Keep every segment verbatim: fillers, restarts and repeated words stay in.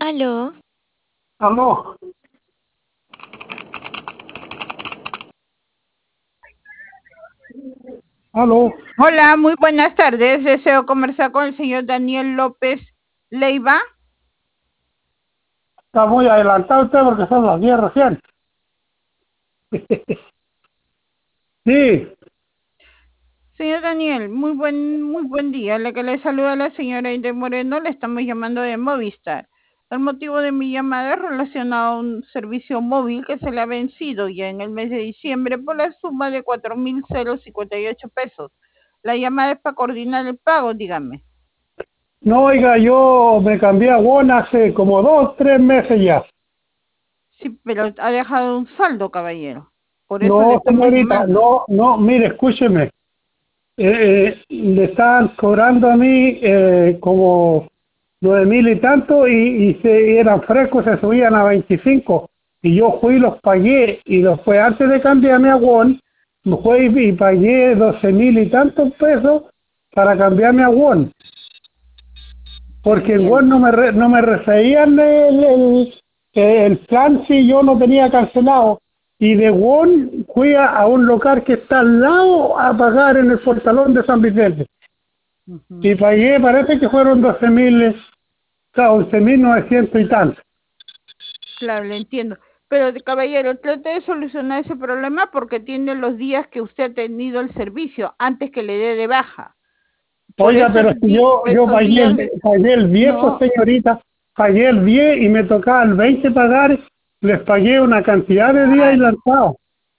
Aló, Aló, aló, Hola, muy buenas tardes. Deseo conversar con el señor Daniel López Leiva. está muy adelantado usted porque son las diez recién. Sí, Señor Daniel, muy buen, muy buen día. La que le saluda la señora Inde Moreno, le estamos llamando de Movistar. El motivo de mi llamada es relacionado a un servicio móvil que se le ha vencido ya en el mes de diciembre por la suma de cuatro mil cincuenta y ocho pesos. La llamada es para coordinar el pago, dígame. no, oiga, yo me cambié a WON hace como dos, tres meses ya. Sí, pero ha dejado un saldo, caballero. Por eso le No, estamos señorita, llamando. no, no, mire, escúcheme. Eh, eh, le estaban cobrando a mí eh, como nueve mil y tanto y, y se eran frescos, se subían a veinticinco y yo fui y los pagué y después antes de cambiarme a WON me fui y pagué doce mil y tantos pesos para cambiarme a WON porque en WON Entiendo. no me re- no me referían el, el, el plan si yo no tenía cancelado y de WON fui a, a un local que está al lado a pagar en el portalón de San Vicente Ujú. y pagué, parece que fueron doce mil, once mil novecientos y tanto. Claro, le entiendo. Pero, caballero, trate de solucionar ese problema porque tiene los días que usted ha tenido el servicio antes que le dé de baja. Por Oiga, esos, pero si di- yo, yo esos pagué días, el, pagué el diez, pues no, señorita, pagué el diez y me tocaba el veinte pagar, les pagué una cantidad de días claro, adelantados.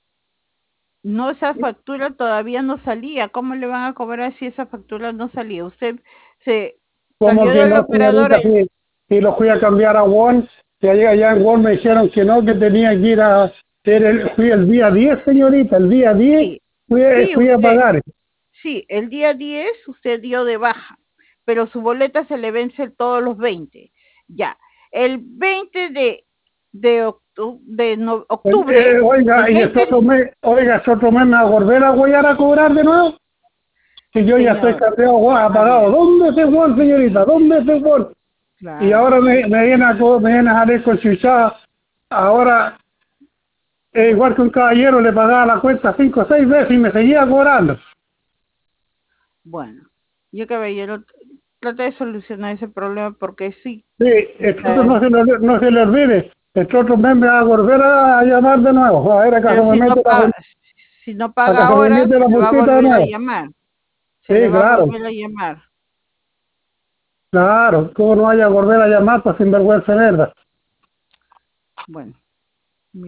no, esa factura todavía no salía. ¿Cómo le van a cobrar si esa factura no salía? Usted se Como salió que del no, operador. señorita, si, si lo fui a cambiar a WON, y allá, allá en WON me dijeron que no, que tenía que ir a hacer el, fui el día diez, señorita, el día diez Sí, fui, a- sí, fui a usted, pagar. sí, el día diez usted dio de baja, pero su boleta se le vence todos los veinte. Ya, el veinte de, de, octu- de no- Eh, octubre, eh, el oiga, y es veinte, otro mes, oiga, es otro mes me va a volver a huellar a cobrar de nuevo. Si yo ya estoy señor, cambiado, WON, ha a pagado ver, dos meses WON, señorita, dos meses WON. Y claro, ahora me, me viene a, co- me viene a salir con chuchada. Ahora, eh, bueno, igual que un caballero, le pagaba la cuenta cinco o seis veces y me seguía cobrando. bueno, yo caballero, trata de solucionar ese problema porque sí, Sí, entonces está, no se le, no se le olvide. El otro mes me va a volver a, a llamar de nuevo. A ver, pero acaso me si no mete la, paga, si no paga acaso me ahora, mete se la le va a puntita de volver a nuevo. llamar, se le Sí, va a claro, volver a llamar. claro. ¿Cómo no vaya a volver a llamar para sinvergüenza verga? Bueno.